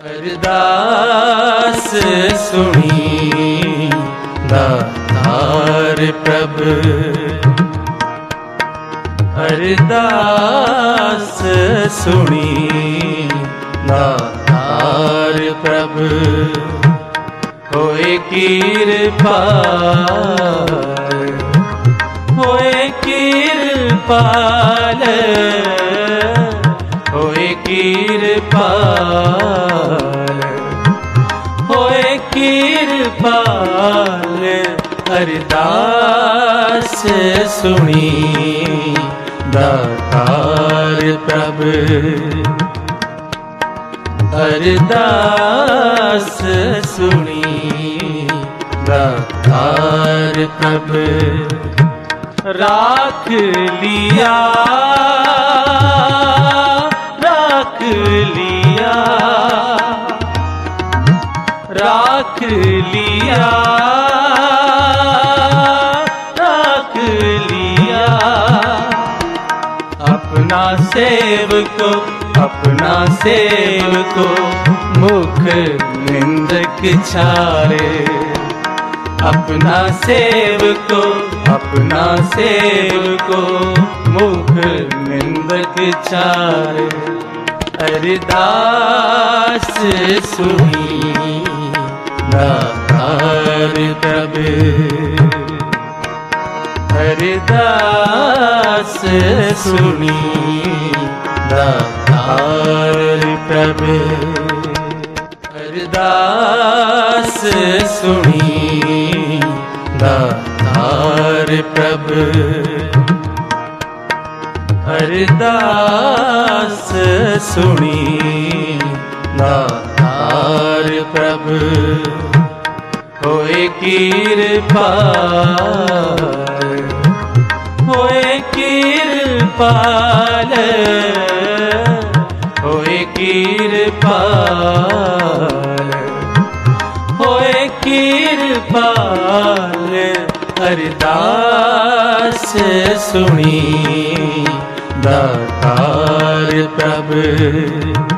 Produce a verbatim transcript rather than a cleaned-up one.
अरदास सुनी दातार प्रभु, अरदास सुनी दातार प्रभु, होए कृपाल होए कृपाल होए कृपाल होए कृपाल, अरदास सुनी दातार प्रभु, अरदास सुनी दातार प्रभु, राख लिया राख लिया राख लिया राख लिया, अपना सेवको अपना सेवको मुख निंदक छारे, अपना सेवको अपना सेवको मुख निंदक छारे, अरदास सुनी दातार प्रभु, अरदास सुनी दातार प्रभु, अरदास सुनी दातार प्रभु, अरदास सुनी दातार प्रभु, होए कृपाल होए कृपाल होए कृपाल होए कृपाल, अरदास सुनी दातार प्रभु।